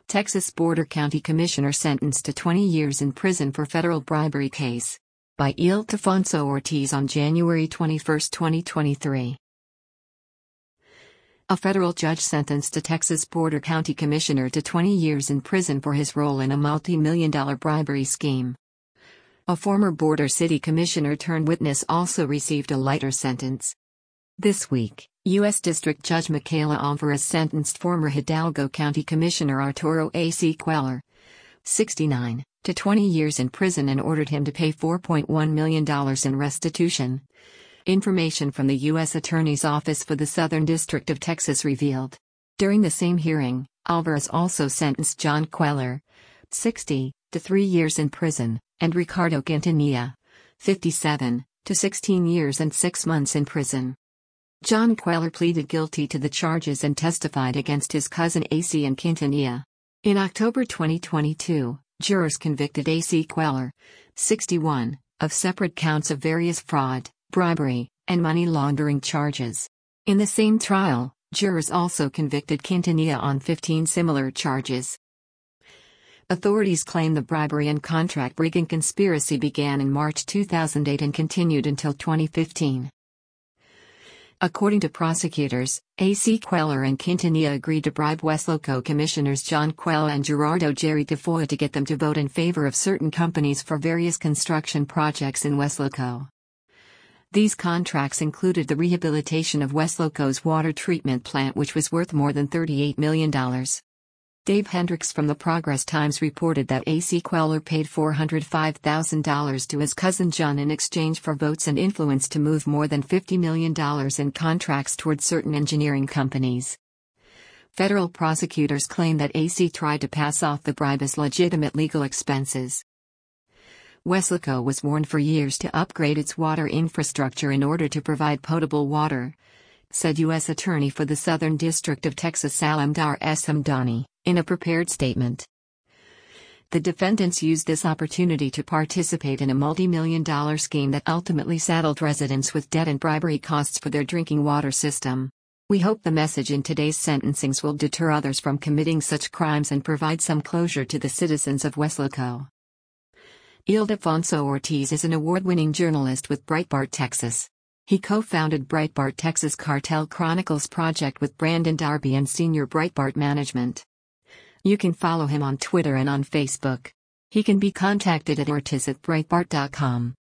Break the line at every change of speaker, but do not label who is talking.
Texas Border County Commissioner sentenced to 20 years in prison for federal bribery case. By Ildefonso Ortiz on January 21, 2023. A federal judge sentenced a Texas Border County Commissioner to 20 years in prison for his role in a multi-million-dollar bribery scheme. A former Border City Commissioner turned witness also received a lighter sentence. This week, U.S. District Judge Michaela Alvarez sentenced former Hidalgo County Commissioner Arturo A.C. Cuellar, 69, to 20 years in prison and ordered him to pay $4.1 million in restitution. Information from the U.S. Attorney's Office for the Southern District of Texas revealed. During the same hearing, Alvarez also sentenced John Cuellar, 60, to 3 years in prison, and Ricardo Quintanilla, 57, to 16 years and 6 months in prison. John Cuellar pleaded guilty to the charges and testified against his cousin A.C. and Quintanilla. In October 2022, jurors convicted A.C. Cuellar, 61, of separate counts of various fraud, bribery, and money laundering charges. In the same trial, jurors also convicted Quintanilla on 15 similar charges. Authorities claim the bribery and contract rigging conspiracy began in March 2008 and continued until 2015. According to prosecutors, A.C. Cuellar and Quintanilla agreed to bribe Westloco commissioners John Cuellar and Gerardo Jerry Tafoya to get them to vote in favor of certain companies for various construction projects in Westloco. These contracts included the rehabilitation of Westloco's water treatment plant, which was worth more than $38 million. Dave Hendricks from the Progress Times reported that A.C. Cuellar paid $405,000 to his cousin John in exchange for votes and influence to move more than $50 million in contracts toward certain engineering companies. Federal prosecutors claim that A.C. tried to pass off the bribe as legitimate legal expenses. Westloco was warned for years to upgrade its water infrastructure in order to provide potable water, said U.S. Attorney for the Southern District of Texas Alamdar S. Hamdani, in a prepared statement. The defendants used this opportunity to participate in a multi-million-dollar scheme that ultimately saddled residents with debt and bribery costs for their drinking water system. We hope the message in today's sentencings will deter others from committing such crimes and provide some closure to the citizens of Westloco. Ildefonso Ortiz is an award-winning journalist with Breitbart Texas. He co-founded Breitbart Texas Cartel Chronicles project with Brandon Darby and senior Breitbart management. You can follow him on Twitter and on Facebook. He can be contacted at ortiz@breitbart.com.